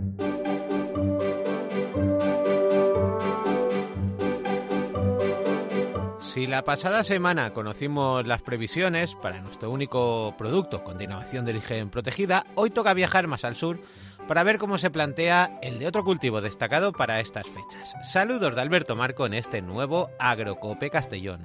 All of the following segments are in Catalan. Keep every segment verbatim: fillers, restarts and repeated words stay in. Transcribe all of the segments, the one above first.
Si la pasada semana conocimos las previsiones para nuestro único producto con denominación de origen protegida, hoy toca viajar más al sur para ver cómo se plantea el de otro cultivo destacado para estas fechas. Saludos de Alberto Marco en este nuevo Agrocope Castellón.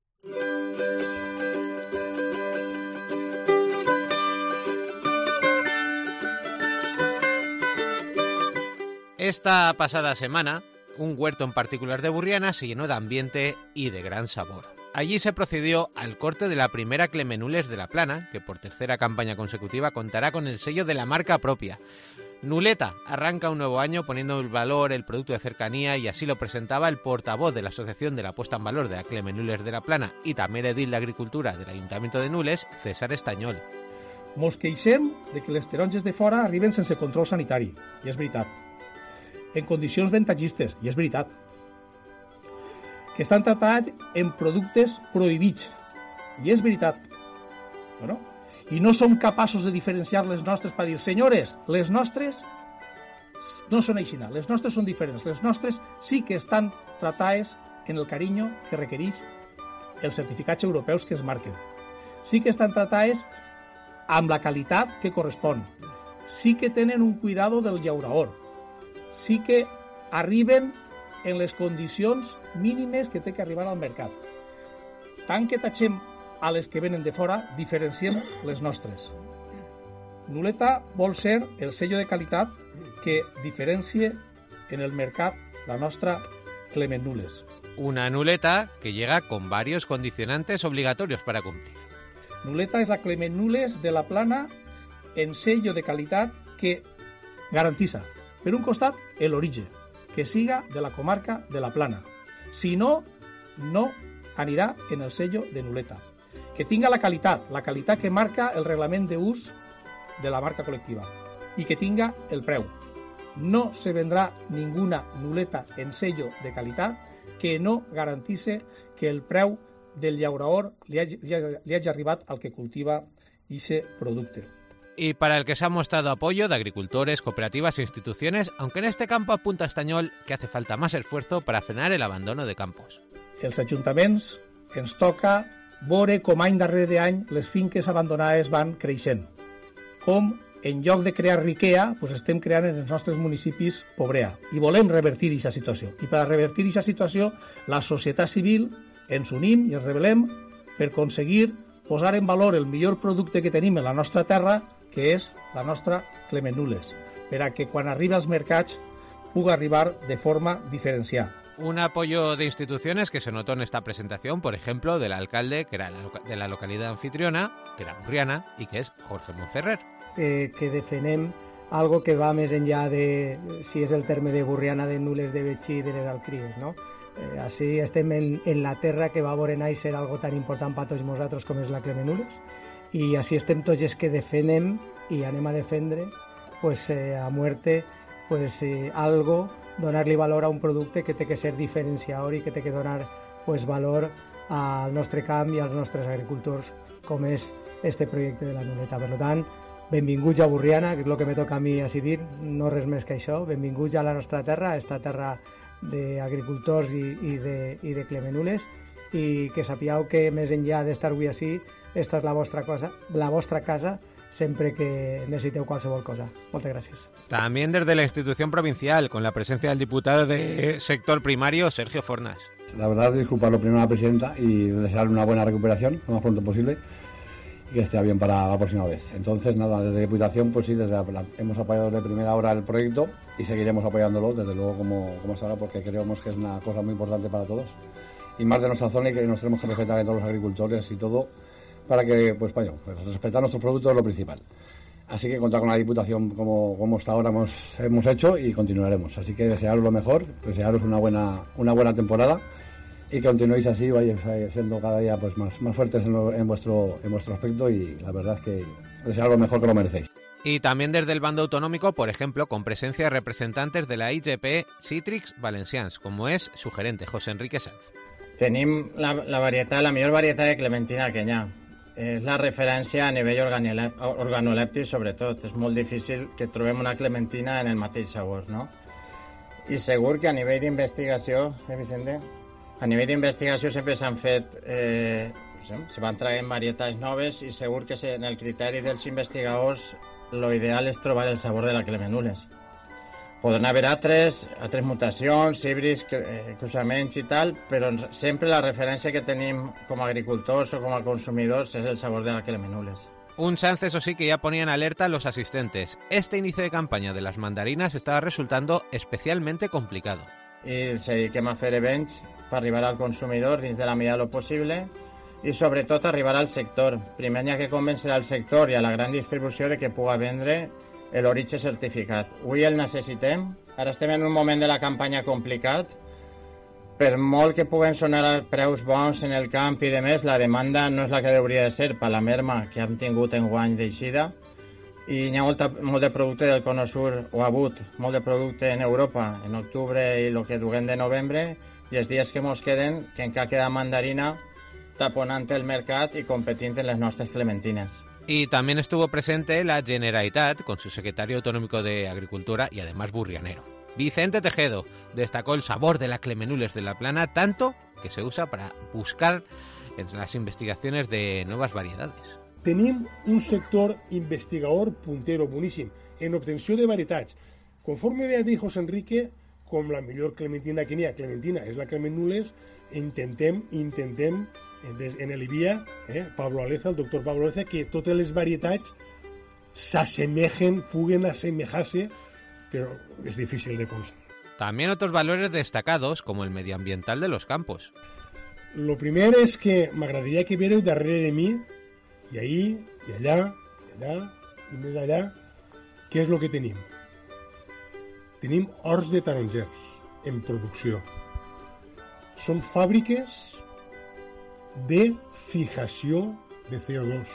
Esta pasada semana, un huerto en particular de Burriana se llenó de ambiente y de gran sabor. Allí se procedió al corte de la primera Clemenules de la Plana, que por tercera campaña consecutiva contará con el sello de la marca propia. Nuleta arranca un nuevo año poniendo en valor el producto de cercanía, y así lo presentaba el portavoz de la Asociación de la Puesta en Valor de la Clemenules de la Plana y también edil d'Agricultura del Ayuntamiento de Nules, César Estañol. Mos queixem de que les taronges de fora arriben sense control sanitari, i és veritat. En condicions avantatgistes, i és veritat, que estan tratats en productes prohibits, i és veritat. Bueno, i no som capaços de diferenciar les nostres per dir, senyores, les nostres no són així, les nostres són diferents, les nostres sí que estan tratades en el carinyo que requereix els certificats europeus que es marquen. Sí que estan tratades amb la qualitat que correspon. Sí que tenen un cuidado del llaurador. Sí que arriben en les condicions mínimes que té que arribar al mercat. Tant que tatxem a les que venen de fora, diferenciem les nostres. Nuleta vol ser el sello de qualitat que diferencie en el mercat la nostra Clemenules. Una Nuleta que llega con varios condicionantes obligatorios para cumplir. Nuleta és la Clemenules de la Plana en sello de qualitat que garantissa, per un costat, l'origen, que siga de la comarca de la Plana. Si no, no anirà en el sello de Nuleta. Que tinga la qualitat, la qualitat que marca el reglament d'ús de la marca col·lectiva, i que tinga el preu. No se vendrà ninguna Nuleta en sello de qualitat que no garantisse que el preu del llaurador li hagi, li hagi arribat al que cultiva ese producte. Y para el que se ha mostrado apoyo de agricultores, cooperativas e instituciones, aunque en este campo apunta Estañol que hace falta más esfuerzo para frenar el abandono de campos. Els ajuntaments ens toca veure com any darrere any les finques abandonades van creixent. Com en lloc de crear riquea, doncs estem creant en els nostres municipis pobrea. I volem revertir aquesta situació. I per a revertir aquesta situació, la societat civil ens unim i ens rebel·lem per aconseguir posar en valor el millor producte que tenim en la nostra terra, que és la nostra Clemenules, per a que quan arribi als mercats pugui arribar de forma diferenciada. Un apoyo de instituciones que se notó en esta presentación, por ejemplo, del alcalde, que era de la localidad anfitriona, que era Burriana, y que es Jorge Montferrer. Eh, que defenem algo que va més enllà de si és el terme de Burriana, de Nules, de Betxí, de les Alcries, no? Eh, així estem en, en la terra que va veure néixer algo tan important per tots nosaltres com és la Clemenules, i així estem tots els que defenem i anem a defendre pues, eh, a muerte pues, eh, algo, donar-li valor a un producte que té que ser diferenciador i que té que donar pues, valor al nostre camp i als nostres agricultors, com és este projecte de la Nuleta. Per tant, benvinguts a Burriana, que és el que me toca a mi així dir, no res més que això. Benvinguts a la nostra terra, a esta terra d'agricultors i, i, de, i de Clemenules, i que sapigueu que més enllà d'estar avui així, esta és la vostra, cosa, la vostra casa sempre que necesiteu qualsevol cosa. Moltes gràcies. También desde la institución provincial, con la presencia del diputado de sector primario, Sergio Fornas. La verdad, disculparlo primero a la presidenta y desearle una buena recuperación lo más pronto posible y que esté bien para la próxima vez. Entonces, nada, desde Diputación, pues sí, desde la, hemos apoyado desde primera hora el proyecto y seguiremos apoyándolo, desde luego, como, como hasta ahora, porque creemos que es una cosa muy importante para todos y más de nuestra zona, y que nos tenemos que respetar en todos los agricultores y todo, para que, pues, bueno, pues respetar nuestros productos es lo principal. Así que contar con la Diputación como, como hasta ahora hemos, hemos hecho y continuaremos. Así que desearos lo mejor, desearos una buena, una buena temporada y que continuéis así, vayáis siendo cada día pues más, más fuertes en, lo, en, vuestro, en vuestro aspecto, y la verdad es que desearos lo mejor, que lo merecéis. Y también desde el bando autonómico, por ejemplo, con presencia de representantes de la I G P Citrix Valencians, como es su gerente, José Enrique Sanz. Tenim la, la varietat, la millor varietat de clementina que hi ha. és la referència a nivell organolèptic, sobretot. És molt difícil que trobem una clementina en el mateix sabor, no? I segur que a nivell d'investigació, eh, Vicente? A nivell d'investigació sempre s'han fet... Eh, se van traient varietats noves i segur que en el criteri dels investigadors lo ideal és trobar el sabor de la clemenules. Poden haver altres, altres mutacions, híbrids, cruzaments i tal, però sempre la referència que tenim com a agricultors o com a consumidors és el sabor de la clemenules. Un chance, eso sí, que ya ponían alerta a los asistentes. Este inicio de campaña de las mandarinas estaba resultando especialmente complicado. I ens dediquem a fer events per arribar al consumidor dins de la medida del possible i sobretot arribar al sector. Primer hi ha que convèncer al sector i a la gran distribució de que pugui vendre l'origen certificat. Avui el necessitem. Ara estem en un moment de la campanya complicat. Per molt que puguen sonar preus bons en el camp i demés, la demanda no és la que hauria de ser per la merma que hem tingut en guany d'eixida. I hi ha molta, molt de producte del Cono Sur, o ha hagut molt de producte en Europa en octubre i el que duguem de novembre, i els dies que ens queden, que encara queda mandarina taponant el mercat i competint en les nostres clementines. Y también estuvo presente la Generalitat con su secretario autonómico de Agricultura y además burrianero. Vicente Tejedo destacó el sabor de la clemenules de la Plana, tanto que se usa para buscar en las investigaciones de nuevas variedades. Tenim un sector investigador puntero boníssim en obtenció de varietats. Conforme ha dit José Enrique, com la millor clementina que n'hi ha, clementina és la clemenules, intentem, intentem en el I B I A, eh, Pablo Aleza, el doctor Pablo Aleza, que totes les varietats s'assemejen, puguen assemejar-se, però és difícil de conseguir. También otros valores destacados, como el medioambiental de los campos. Lo primer és que m'agradaria que veieu darrere de mi, i ahí, i allà, i allà, i més allà, què és el que tenim? Tenim horts de tarongers en producció. Són fàbriques de fijació de C O dos.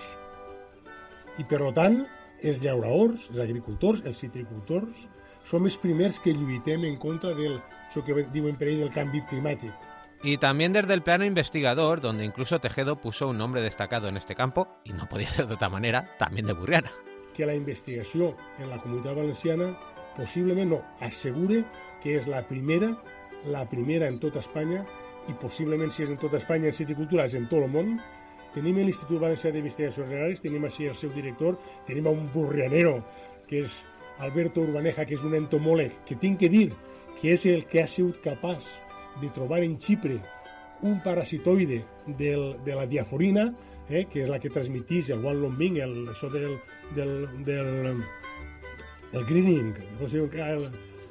I, per tant, els llauraors, els agricultors, els citricultors, som els primers que lluitem en contra del, això que diuen per ell, del canvi climàtic. Y también desde el plano investigador, donde incluso Tejedo puso un nombre destacado en este campo, y no podía ser de otra manera, también de Burriana. Que la investigació en la Comunitat Valenciana possiblement no, assegure que és la primera, la primera en tota Espanya, i possiblement si és en tota Espanya en citricultura és en tot el món. Tenim l'Institut Valencià d'Investigacions Agràries, tenim així el seu director, tenim un burrianero que és Alberto Urbaneja, que és un entomòleg, que tinc que dir que és el que ha sigut capaç de trobar en Xipre un parasitoide del, de la diaforina, eh, que és la que transmitís el One Lombing, el, això del, del, del el greening, no sé, el,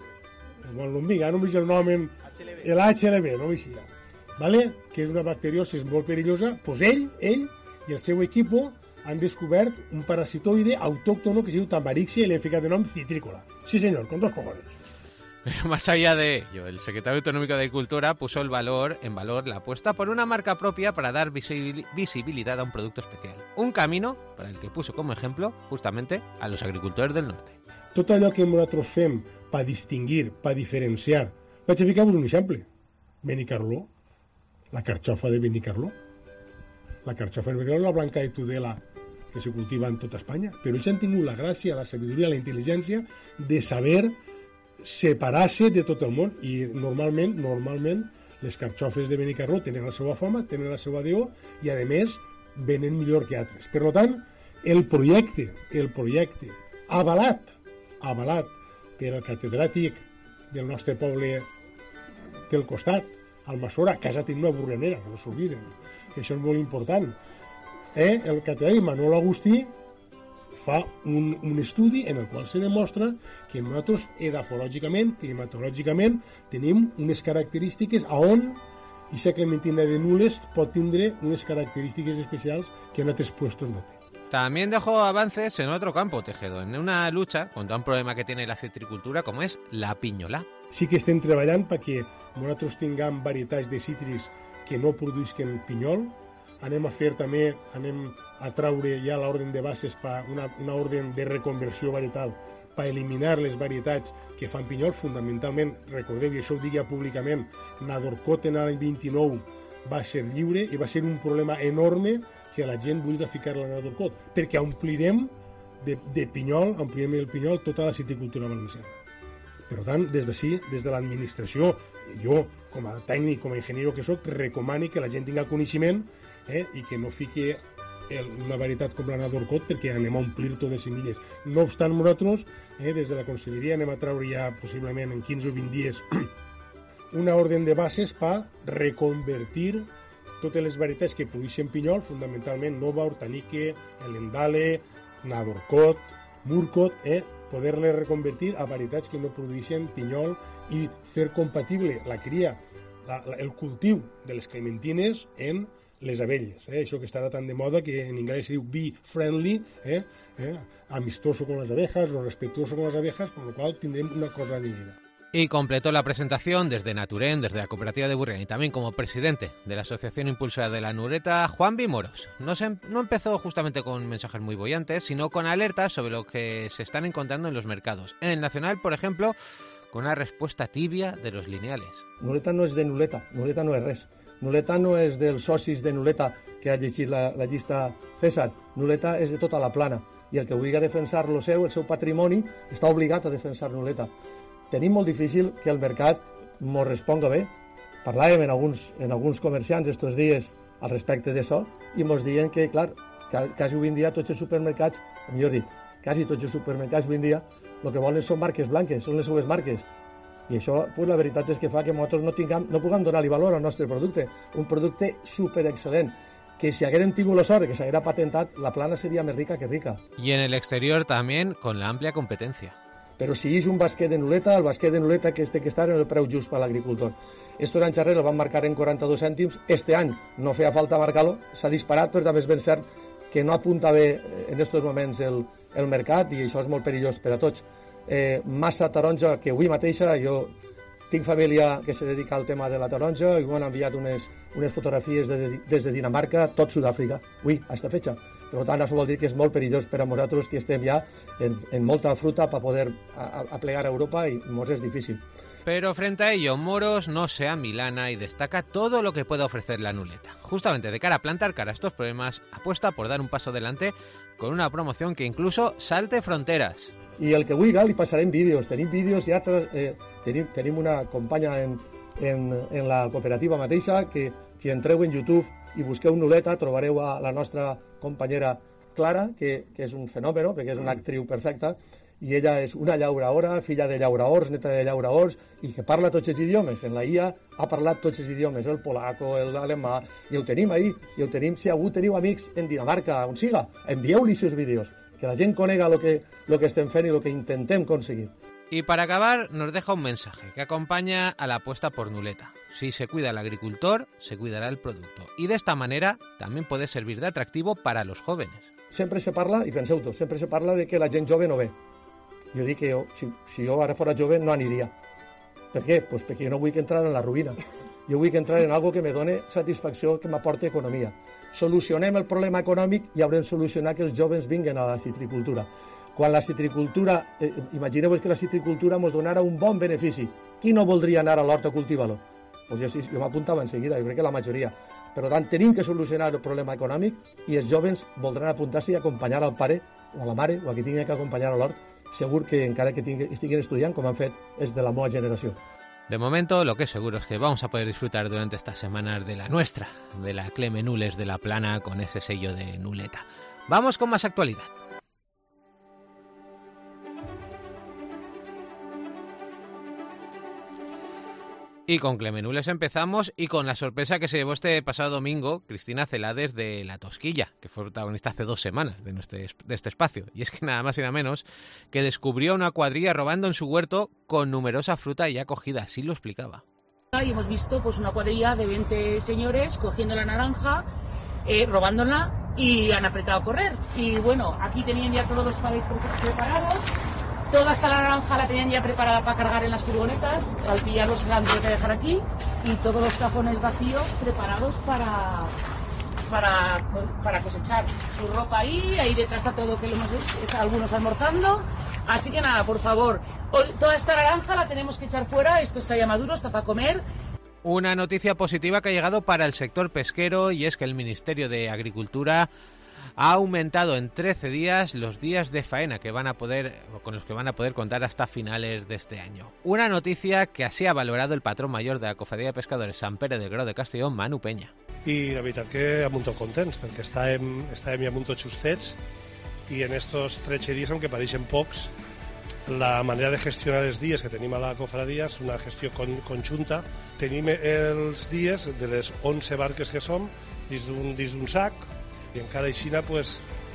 el One Lombing, ara no m'hi el nom en el H L V, no m'hi així, vale? Que és una bacteriosi molt perillosa, doncs ell, ell i el seu equip han descobert un parasitoide autòctono que se diu Tambarixia i li han ficat de nom citrícola. Sí senyor, con dos cojones. Pero más allá de ello, el secretario autonómico de Agricultura puso el valor, en valor la apuesta por una marca propia para dar visibilidad a un producto especial. Un camino para el que puso como ejemplo justamente a los agricultores del norte. Tot allò que nosaltres fem per distingir, per diferenciar. Vaig a ficar-vos un exemple. Benicarló, la carxofa de Benicarló. La carxofa de Benicarló, la blanca de Tudela, que se cultiva en tota Espanya. Però ells han tingut la gràcia, la sabidoria, la intel·ligència de saber separar-se de tot el món, i normalment, normalment les carxofes de Benicarló tenen la seva fama, tenen la seva D O i a més venen millor que altres. Per tant, el projecte, el projecte avalat, avalat per el catedràtic del nostre poble del costat, Almassora, casa té una burrianera, no s'obliden, que això és molt important. Eh? El catedràtic Manolo Agustí fa un, un estudi en el qual se demostra que nosaltres edafològicament, climatològicament, tenim unes característiques a on aquesta clementina de Nules pot tindre unes característiques especials que en altres puestos no té. También dejó avances en otro campo, Tejedo, en una lucha contra un problema que tiene la citricultura como es la piñola. Sí que estem treballant perquè nosaltres tinguem varietats de citris que no produïsquen pinyol. Anem a fer també, anem a traure ja l'ordre de bases per una, una ordre de reconversió varietal per eliminar les varietats que fan pinyol. Fundamentalment, recordeu, i això ho dic ja públicament, Nadorcot en l'any vint-i-nou va ser lliure i va ser un problema enorme que que la gent vulgui ficar-la en el Dorcot, perquè omplirem de, de pinyol, omplirem el pinyol tota la citricultura valenciana. Per tant, des d'ací, des de l'administració, jo, com a tècnic, com a enginyer que soc, recomani que la gent tinga coneixement eh, i que no fiqui el, una varietat com l'Anna d'Orcot perquè anem a omplir totes les semilles. No obstant, nosaltres, eh, des de la Conselleria, anem a treure ja, possiblement en quinze o vint dies, una ordre de bases per reconvertir totes les varietats que produeixen pinyol, fundamentalment Nova, Hortanique, Elendale, Nadorcot, Murcot, eh, poder-les reconvertir a varietats que no produeixen pinyol i fer compatible la cria, la, la, el cultiu de les clementines en les abelles. Eh? Això que estarà tan de moda que en anglès se diu bee friendly, eh? Eh? amistoso con las abejas o respetuoso con las abejas, con lo cual tendremos una cosa dividida. Y completó la presentación desde Naturén, desde la cooperativa de Burriana y también como presidente de la Asociación Impulsora de la Nuleta, Juanvi Moros. No, se, no empezó justamente con mensajes muy bollantes, sino con alertas sobre lo que se están encontrando en los mercados. En el Nacional, por ejemplo, con una respuesta tibia de los lineales. Nuleta no és de Nuleta, Nuleta no és res. Nuleta no és dels socis de Nuleta que ha llegit la, la llista César. Nuleta és de tota la plana. I el que vulgui defensar lo seu, el seu patrimoni, està obligat a defensar Nuleta. Tenim molt difícil que el mercat mos responga bé. Parlàvem en alguns, en alguns comerciants estos dies al respecte d'això i mos diuen que, clar, quasi avui en dia tots els supermercats, millor dit, quasi tots els supermercats avui en dia el que volen són marques blanques, són les seues marques. I això, pues, la veritat és que fa que nosaltres no, tinguem, no puguem donar-li valor al nostre producte. Un producte superexcel·lent, que si haguérem tingut la sort que s'haguera patentat, la plana seria més rica que rica. Y en el exterior también con la amplia competencia. Però si és un basquet de Nuleta, el basquet de Nuleta que té que estar en el preu just per a l'agricultor. Estos anys darrere el van marcar en quaranta-dos cèntims, este any no feia falta marcar-lo, s'ha disparat, però també és ben cert que no apunta bé en aquests moments el, el mercat i això és molt perillós per a tots. Eh, massa taronja, que avui mateixa jo tinc família que se dedica al tema de la taronja i m'han enviat unes, unes fotografies de, des de Dinamarca, tot Sud-àfrica, avui, a esta fecha. Per tant, això vol dir que és molt perillós per a nosaltres que estem ja en, en molta fruta para poder a, a plegar a Europa y nos es difícil. Pero frente a ello, Moros no se amilana y destaca todo lo que puede ofrecer la Nuleta. Justamente de cara a plantar cara a estos problemas, apuesta por dar un paso adelante con una promoción que incluso salte fronteras. I el que vulgui li passarem vídeos. Tenim vídeos i altres... Eh, tenim, tenim una companya en, en, en la cooperativa mateixa que, que entreu en YouTube i busqueu Nuleta, trobareu a la nostra companyera Clara, que, que és un fenomen, perquè és una actriu perfecta, i ella és una llauradora, filla de llauraors, neta de llauraors, i que parla tots els idiomes. En la I A ha parlat tots els idiomes, el polaco, l'alemà, i ho tenim ahí, i ho tenim, si algú teniu amics en Dinamarca, on siga, envieu-li els seus vídeos, que la gent conega lo que, lo que estem fent i lo que intentem conseguir. Y para acabar, nos deja un mensaje que acompaña a la apuesta por Nuleta. Si se cuida el agricultor, se cuidará el producto. Y de esta manera también puede servir de atractivo para los jóvenes. Sempre se parla, i penseu-ho, sempre se parla de que la gent jove no ve. Jo dic que jo, si, si jo ara fora jove no aniria. Per què? Pues perquè jo no vull entrar en la ruïna. Jo vull entrar en algo que me doni satisfacció, que m'aporti economia. Solucionem el problema econòmic i haurem solucionat que els joves vinguen a la citricultura. Quan la citricultura, eh, imagineu-vos que la citricultura ens donara un bon benefici. Qui no voldria anar a l'hort a cultivar-lo? Pues jo, jo m'apuntava en seguida, jo crec que la majoria. Per tant, tenim que solucionar el problema econòmic i els joves voldran apuntar-se i acompanyar al pare o a la mare o a qui tingui que acompanyar a l'hort. Segur que encara que tingui, estiguin estudiant, com han fet, és de la meva generació. De momento, lo que es seguro es que vamos a poder disfrutar durante estas semanas de la nuestra, de la Cleme Nules de la Plana con ese sello de Nuleta. Vamos con más actualidad. Y con Clemenules empezamos y con la sorpresa que se llevó este pasado domingo Cristina Celades de La Tosquilla, que fue protagonista hace dos semanas de, nuestro, de este espacio. Y es que nada más y nada menos que descubrió una cuadrilla robando en su huerto con numerosa fruta ya cogida, así lo explicaba. Y hemos visto pues una cuadrilla de veinte señores cogiendo la naranja, eh, robándola y han apretado a correr. Y bueno, aquí tenían ya todos los palés preparados. Toda esta naranja la tenían ya preparada para cargar en las furgonetas, al pillarlos se la han tenido que dejar aquí y todos los cajones vacíos preparados para, para, para cosechar su ropa ahí, ahí detrás está todo que lo hemos hecho, algunos almorzando, así que nada, por favor, hoy, toda esta naranja la tenemos que echar fuera, esto está ya maduro, está para comer. Una noticia positiva que ha llegado para el sector pesquero, y es que el Ministerio de Agricultura ha aumentado en trece días los días de faena que van a poder, con los que van a poder contar hasta finales de este año. Una noticia que así ha valorado el patrón mayor de la Cofradía de Pescadores Sant Pere del Grau de Castelló, Manu Peña. I la veritat que amb molt contents, perquè estàvem, estàvem ja molt justets i en estos tretze dies, aunque pareixen pocs, la manera de gestionar els dies que tenim a la cofradia és una gestió con, conjunta. Tenim els dies de les onze barques que som dins d'un dins d'un sac, i encara així pues,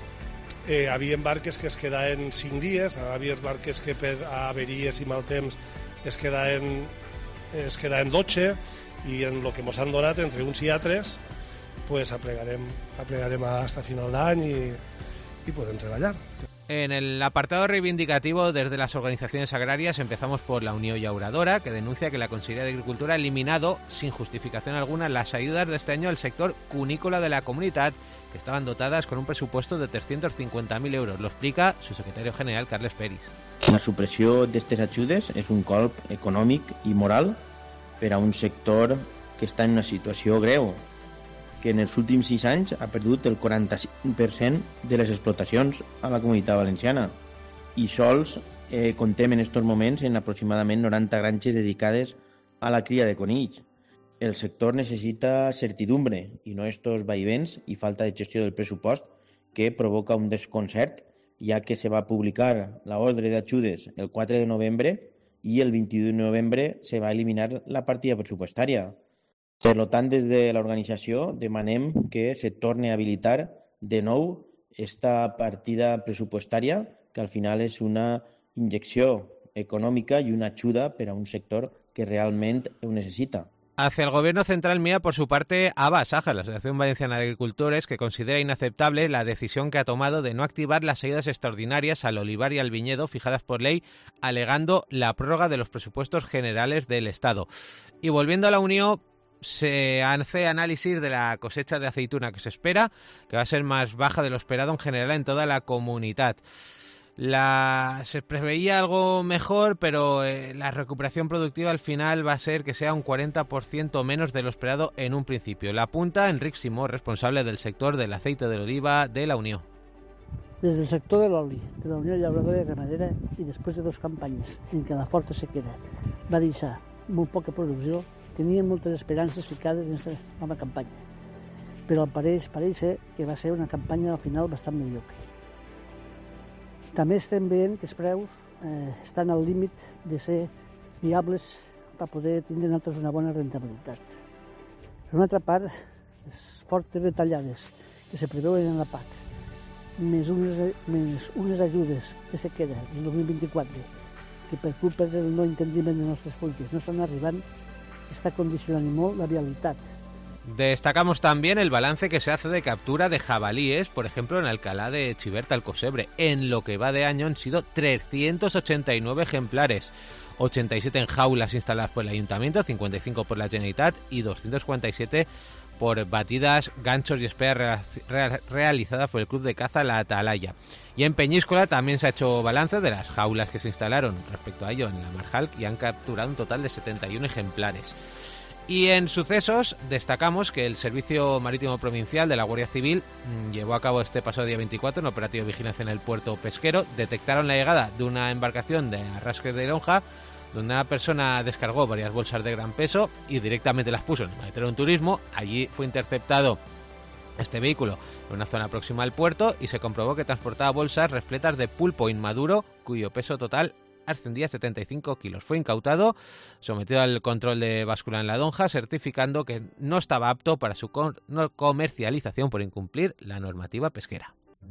eh, havia barques que es quedaven cinc dies, havia barques que per averies i mal temps es quedaven, es quedaven dotze, i en el que ens han donat entre uns i altres pues, aplegarem, aplegarem hasta final d'any i, i podem treballar. En el apartado reivindicativo, desde las organizaciones agrarias, empezamos por la Unión Llauradora, que denuncia que la Consejería de Agricultura ha eliminado, sin justificación alguna, las ayudas de este año al sector cunícola de la comunidad, que estaban dotadas con un presupuesto de trescientos cincuenta mil euros. Lo explica su secretario general, Carles Peris. La supressió d'aquestes ajudes és un colp econòmic i moral per a un sector que està en una situació greu, que en els últims sis anys ha perdut el quaranta-cinc per cent de les explotacions a la Comunitat Valenciana i sols eh, contem en aquests moments en aproximadament noranta granges dedicades a la cria de conills. El sector necessita certidumbre i no estos vaivens i falta de gestió del pressupost que provoca un desconcert, ja que se va publicar l'ordre d'ajudes el quatre de novembre i el vint-i-u de novembre se va eliminar la partida pressupostària. Per tant, des de l'organització demanem que se torni a habilitar de nou esta partida pressupostària, que al final és una injecció econòmica i una ajuda per a un sector que realment ho necessita. Hacia el Gobierno central mira por su parte a Asaja, la Asociación Valenciana de Agricultores, que considera inaceptable la decisión que ha tomado de no activar las ayudas extraordinarias al olivar y al viñedo fijadas por ley, alegando la prórroga de los presupuestos generales del Estado. Y volviendo a la Unión, se hace análisis de la cosecha de aceituna que se espera, que va a ser más baja de lo esperado en general en toda la comunidad. La, se preveía algo mejor, pero eh, la recuperación productiva al final va a ser que sea un cuarenta por ciento menos de lo esperado en un principio. La apunta Enric Simó, responsable del sector del aceite de oliva de la Unió. Des del sector de l'oli, de la Unió Llauradora i Ramadera, i després de dues campanyes en què la forta sequera va deixar molt poca producció, tenien moltes esperances ficades en aquesta nova campanya, però pareix, pareix ser que va ser una campanya al final bastant mediocre. També estem veient que els preus eh, estan al límit de ser viables per poder tindre nosaltres una bona rentabilitat. Per una altra part, les fortes retallades que se preveuen en la P A C, més unes, més unes ajudes de sequera del dos mil vint-i-quatre, que per culpa del no entendiment de nostres polítics no estan arribant, está condicionando molt la viabilidad. Destacamos también el balance que se hace de captura de jabalíes, por ejemplo en Alcalá de Chiverta, Alcosebre. En lo que va de año han sido trescientos ochenta y nueve ejemplares, ochenta y siete en jaulas instaladas por el Ayuntamiento, cincuenta y cinco por la Generalitat y doscientos cuarenta y siete por batidas, ganchos y espeas realizadas por el Club de Caza La Atalaya. Y en Peñíscola también se ha hecho balance de las jaulas que se instalaron respecto a ello en la Marjal y han capturado un total de setenta y uno ejemplares. Y en sucesos destacamos que el Servicio Marítimo Provincial de la Guardia Civil llevó a cabo este pasado día veinticuatro un operativo de vigilancia en el puerto pesquero. Detectaron la llegada de una embarcación de arrastre de lonja, donde una persona descargó varias bolsas de gran peso y directamente las puso en el maletero de un turismo. Allí fue interceptado este vehículo en una zona próxima al puerto y se comprobó que transportaba bolsas repletas de pulpo inmaduro, cuyo peso total ascendía a setenta y cinco kilos. Fue incautado, sometido al control de báscula en la donja, certificando que no estaba apto para su comercialización por incumplir la normativa pesquera.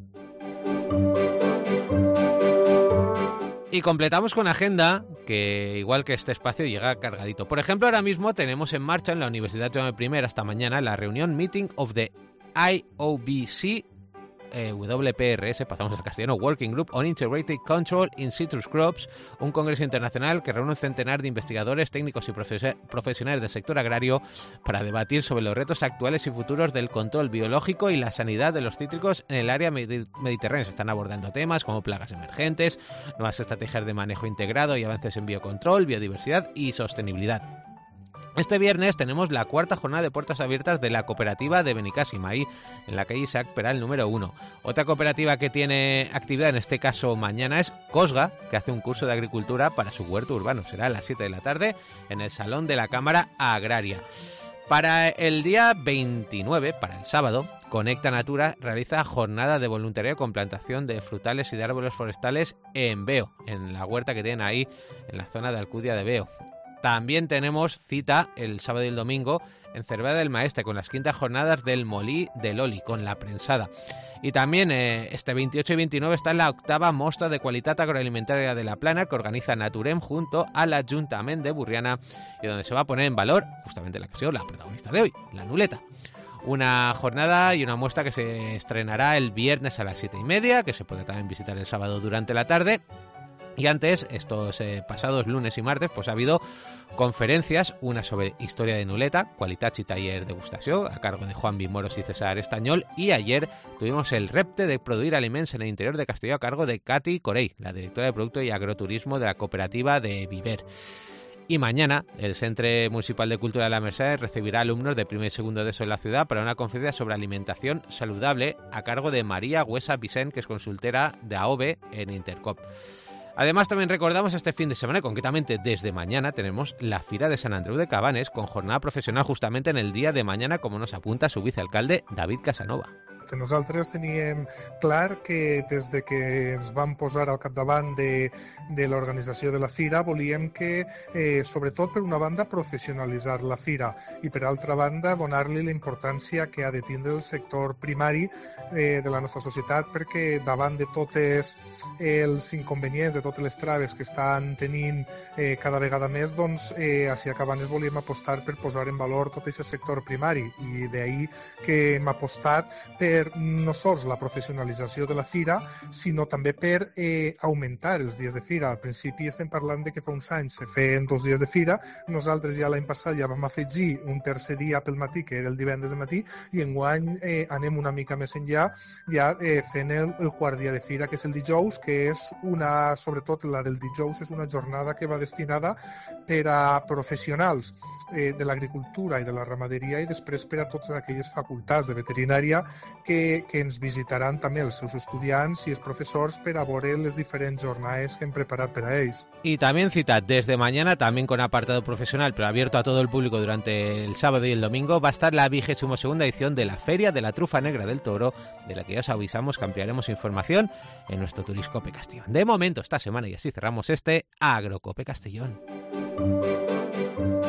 Y completamos con agenda, que igual que este espacio llega cargadito. Por ejemplo, ahora mismo tenemos en marcha en la Universidad Jaume I hasta mañana la reunión Meeting of the I O B C eh, W P R S, pasamos al castellano, Working Group on Integrated Control in Citrus Crops, un congreso internacional que reúne un centenar de investigadores, técnicos y profes- profesionales del sector agrario para debatir sobre los retos actuales y futuros del control biológico y la sanidad de los cítricos en el área med- mediterránea. Se están abordando temas como plagas emergentes, nuevas estrategias de manejo integrado y avances en biocontrol, biodiversidad y sostenibilidad. Este viernes tenemos la cuarta jornada de puertas abiertas de la cooperativa de Benicàssim, ahí en la calle Isaac Peral número uno. Otra cooperativa que tiene actividad, en este caso mañana, es Cosga, que hace un curso de agricultura para su huerto urbano. Será a las siete de la tarde en el Salón de la Cámara Agraria. Para el día veintinueve, para el sábado, Conecta Natura realiza jornada de voluntariado con plantación de frutales y de árboles forestales en Veo, en la huerta que tienen ahí en la zona de Alcudia de Veo. También tenemos cita el sábado y el domingo en Cervera del Maestre con las quintas jornadas del Molí del Oli, con la prensada. Y también eh, este veintiocho y veintinueve está la octava Mostra de Qualitat Agroalimentaria de la Plana que organiza Naturem junto al Ayuntamiento de Burriana y donde se va a poner en valor justamente la que ha sido la protagonista de hoy, la Nuleta. Una jornada y una muestra que se estrenará el viernes a las siete y media, que se puede también visitar el sábado durante la tarde. Y antes, estos eh, pasados lunes y martes, pues ha habido conferencias, una sobre historia de Nuleta, Qualitats i Taller Degustació, a cargo de Juan Vimoros y César Estañol, y ayer tuvimos el repte de produir aliments en el interior de Castelló a cargo de Katy Corell, la directora de Producto y Agroturismo de la cooperativa de Viver. Y mañana, el Centre Municipal de Cultura de la Merced recibirá alumnos de primer y segundo de eso en la ciudad para una conferencia sobre alimentación saludable a cargo de María Huesa Vicent, que es consultora de A O B en Intercop. Además, también recordamos este fin de semana, concretamente desde mañana, tenemos la Fira de Sant Andreu de Cabanes, con jornada profesional justamente en el día de mañana, como nos apunta su vicealcalde David Casanova. Nosaltres teníem clar que des de que ens vam posar al capdavant de, de l'organització de la Fira volíem que, eh, sobretot per una banda, professionalitzar la Fira i per altra banda donar-li la importància que ha de tindre el sector primari eh, de la nostra societat, perquè davant de totes els inconvenients, de totes les traves que estan tenint eh, cada vegada més, doncs eh, a Cabanes volíem apostar per posar en valor tot aquest sector primari i d'ahir que hem apostat per no sols la professionalització de la Fira, sinó també per eh, augmentar els dies de Fira. Al principi estem parlant de que fa uns anys se feien dos dies de Fira, nosaltres ja l'any passat ja vam afegir un tercer dia pel matí, que era el divendres de matí, i enguany eh, anem una mica més enllà, ja eh, fent el, el quart dia de Fira, que és el dijous, que és una, sobretot la del dijous, és una jornada que va destinada per a professionals eh, de l'agricultura i de la ramaderia i després per a totes aquelles facultats de veterinària que, que ens visitaran també els seus estudiants i els profesors per a veure les diferents jornades que hem preparat per a ells. Y también cita desde mañana, también con apartado profesional, pero abierto a todo el público durante el sábado y el domingo, va a estar la vigésima segunda edición de la Feria de la Trufa Negra del Toro, de la que ya os avisamos que ampliaremos información en nuestro Turiscope Castellón. De momento, esta semana, y así cerramos este Agrocope Castellón.